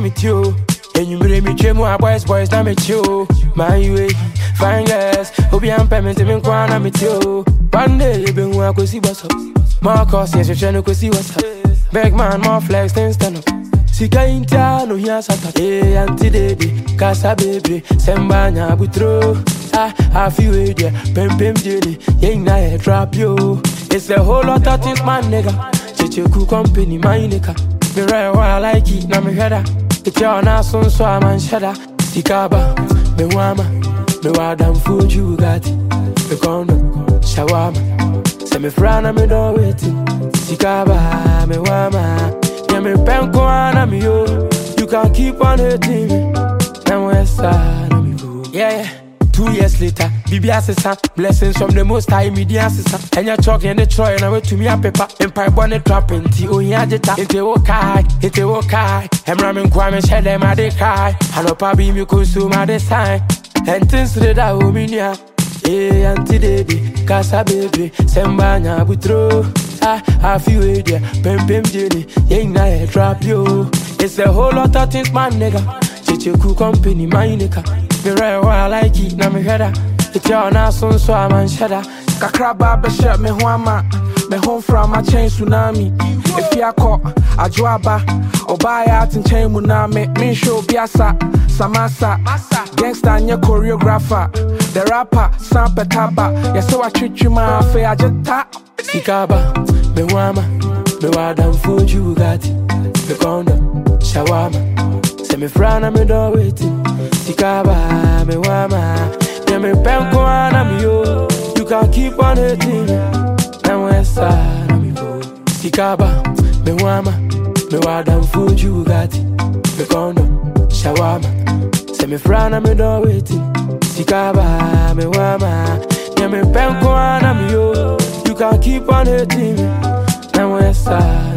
me too. And you bring me dream more boys, na me too. My way, fine girls, Obi and payment me kwana me too. One day you been work see what's up. More cost, yes, you're trying to see what's up. Big man, more flex, then stand up. Sika inta no hiya sata. Hey, auntie baby, casa baby, sembanya butro. I feel it, yeah, pem jelly, ain't na drop you. It's a whole lot of things, man, nigga. Chichiku company, my nigga. Me right where I like it, na me header. It's your nason, so I'm on shudder. Sikaba, me wama, me wadam food you got it. Me kono, shawama. Se me frana me do waiting. Sikaba, me wama. Yeah, me penko ana me yo. You can keep on hating me. Now where's side me go? Yeah. 2 years later, Bibi assistant, blessings from the most high media assistant. And you're talking the Troy and I went to me a paper. Empire bonnet trapping, oh, yeah, jetta. Inte wokai. I'm ramming Kwame, shed them at the cry. I know Pabi, me consume at the sign. And things to the Hominia. Hey, auntie baby, casa baby, sembanya butro. I feel it, yeah, pem jelly, ain't na drop you. It's a whole lot of things, man, nigga. Chichiku company, my nigga. Me right where I like it, na me header. It's your nason, so I'm on shudder. Kakra barber shop, me huama. Me home from my chain tsunami. If you call, I joaba. Or buy out in chain muname. Me show biasa, samasa. Gangsta and your choreographer. The rapper, Sampa Taba. Yeah, so I treat you my fair jetta. Sikaba, me wama. Me wadam food you got it. Me kondo, shawama. Se me frana me do waiting. Sikaba, me wama. Yeah, me penko ana me yo. You can keep on hating me. Now where's side me go? Sikaba, me wama. Me wadam food you got it. Me kondo, shawama. Se me frana me do waiting. Sikaba, me wama. Yeah, me penko ana me yo. You can keep on hating me. Now where's side?